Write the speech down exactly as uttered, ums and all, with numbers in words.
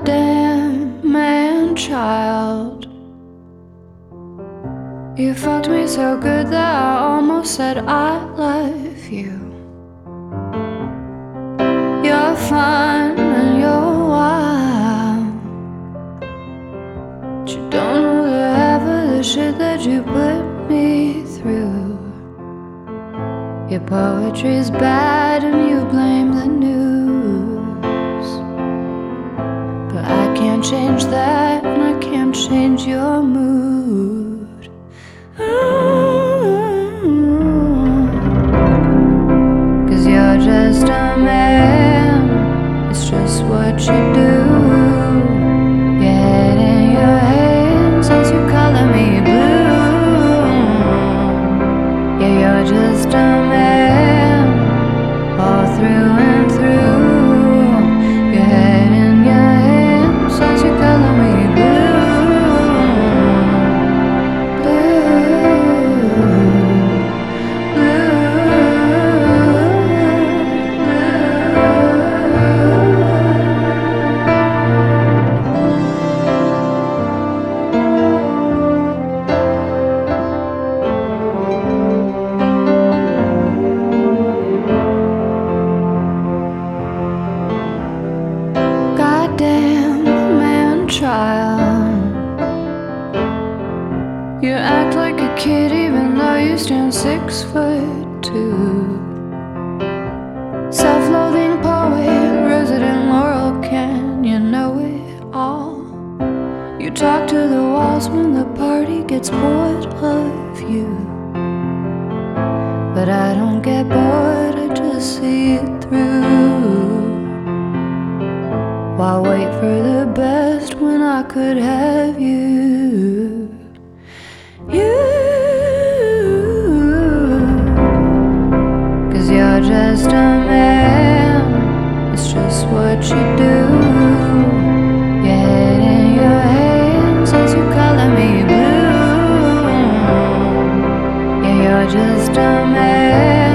Goddamn man-child, you fucked me so good that I almost said I love you. You're fun and you're wild, but you don't know the half of the shit that you put me through. Your poetry's bad and you blame the news, but I can't change that and I can't change your mood. Ooh, 'cause you're just a man, it's just what you do. Your head in your hands as you color me blue. Yeah, you're just a man, all through and through. Your head in your hands as you color me blue. Blue, goddamn man-child, you act like a kid even though you stand six foot two. Self-loathing poet, resident Laurel, can you know it all? You talk to the walls when the party gets bored of you, but I don't get bored, I just see it through. Why wait for the best when I could have you? You, 'cause you're just a man, it's just what you do. Your head in your hands as you color me blue. Yeah, you're just a man.